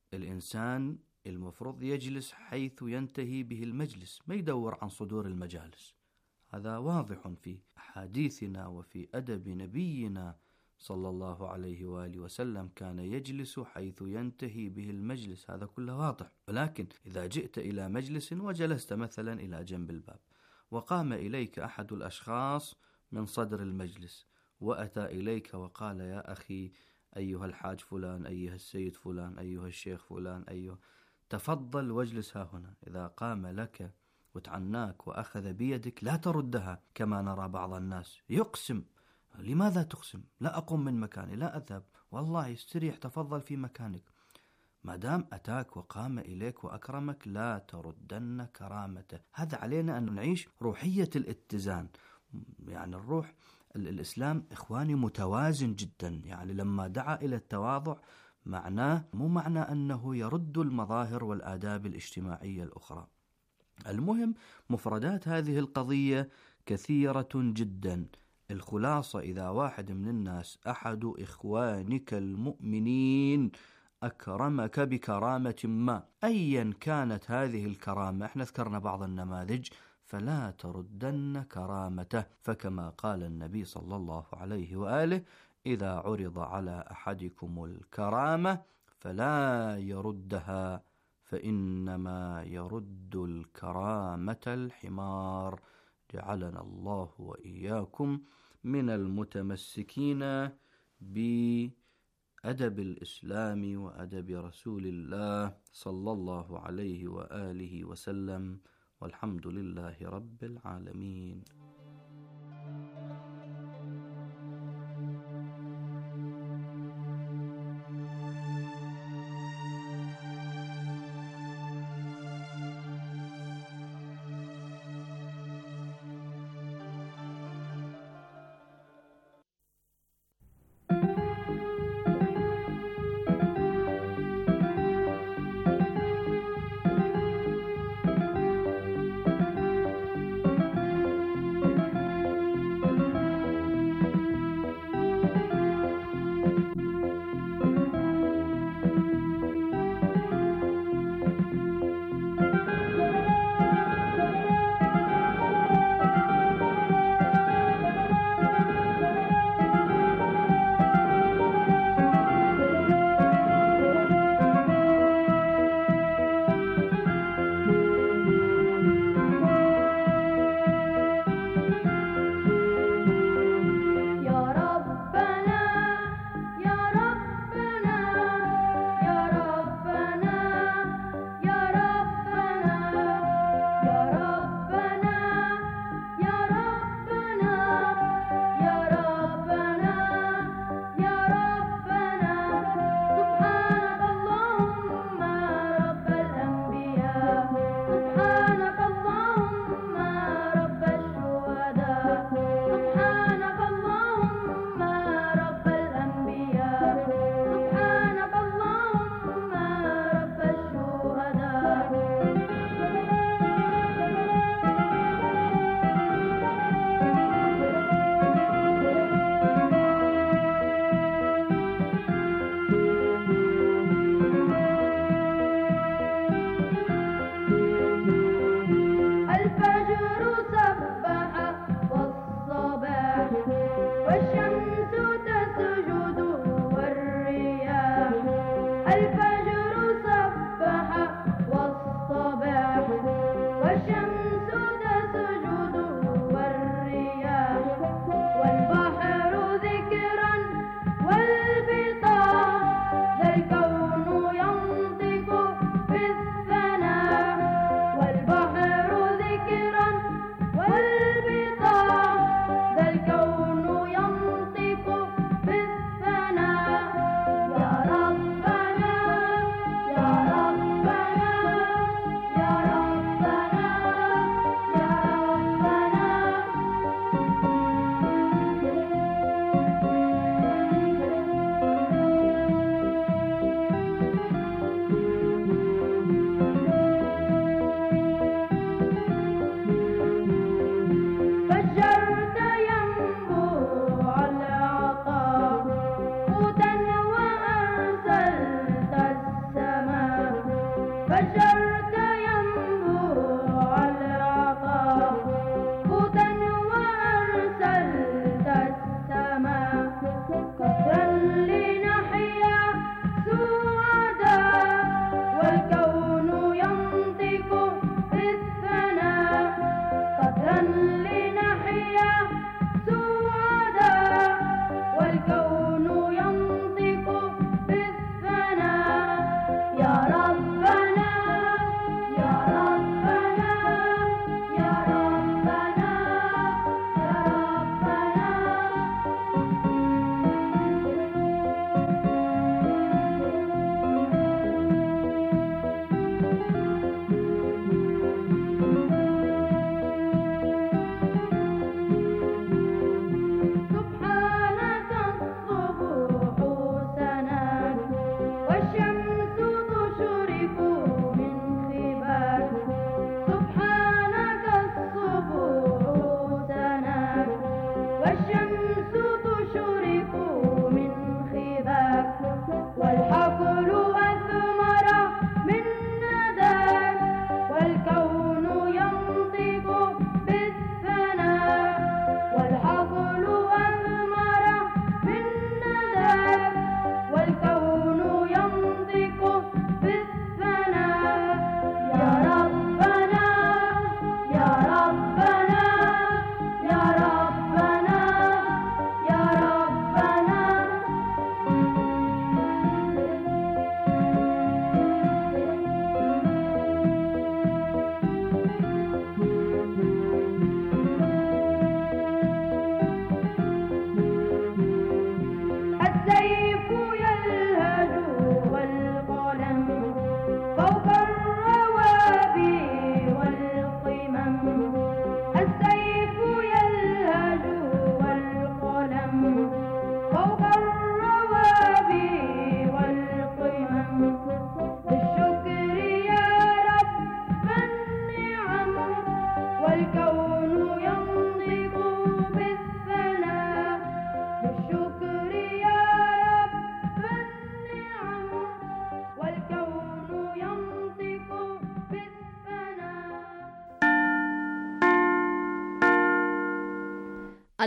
الإنسان المفروض يجلس حيث ينتهي به المجلس، ما يدور عن صدور المجالس. هذا واضح في أحاديثنا وفي أدب نبينا صلى الله عليه وآله وسلم، كان يجلس حيث ينتهي به المجلس، هذا كله واضح. ولكن إذا جئت إلى مجلس وجلست مثلا إلى جنب الباب، وقام إليك أحد الأشخاص من صدر المجلس وأتى إليك وقال يا أخي أيها الحاج فلان، أيها السيد فلان، أيها الشيخ فلان، أيها، تفضل واجلس ها هنا. إذا قام لك وتعناك وأخذ بيدك لا تردها كما نرى بعض الناس يقسم. لماذا تقسم؟ لا أقوم من مكاني، لا أذهب، والله استريح، تفضل في مكانك. ما دام أتاك وقام إليك وأكرمك لا تردن كرامته. هذا علينا أن نعيش روحية الاتزان. يعني الروح الإسلام إخواني متوازن جدا، يعني لما دعا إلى التواضع معناه مو معنى أنه يرد المظاهر والآداب الاجتماعية الأخرى. المهم مفردات هذه القضية كثيرة جدا. الخلاصة إذا واحد من الناس أحد إخوانك المؤمنين أكرمك بكرامة ما أيا كانت هذه الكرامة، احنا ذكرنا بعض النماذج، فلا تردن كرامته. فكما قال النبي صلى الله عليه وآله إذا عرض على أحدكم الكرامة فلا يردها، فإنما يرد الكرامة الحمار. جعلنا الله وإياكم من المتمسكين بأدب الإسلام وأدب رسول الله صلى الله عليه وآله وسلم، والحمد لله رب العالمين.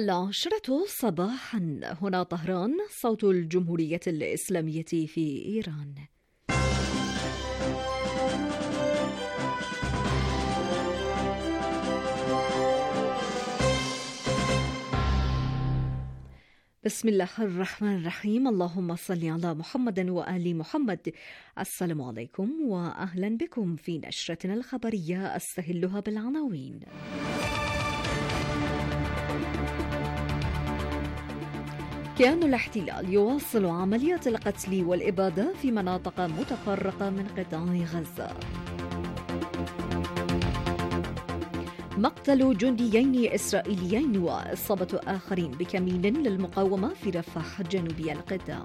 10 صباحا، هنا طهران، صوت الجمهورية الإسلامية في إيران. بسم الله الرحمن الرحيم. اللهم صل على محمد وآل محمد. السلام عليكم وأهلا بكم في نشرتنا الخبرية أستهلها بالعناوين. كيان الاحتلال يواصل عمليات القتل والإبادة في مناطق متفرقة من قطاع غزة. مقتل جنديين إسرائيليين وإصابة آخرين بكمين للمقاومة في رفح جنوبي القطاع.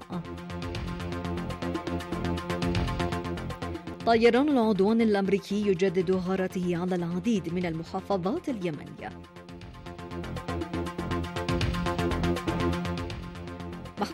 طيران العدوان الأمريكي يجدد غارته على العديد من المحافظات اليمنية.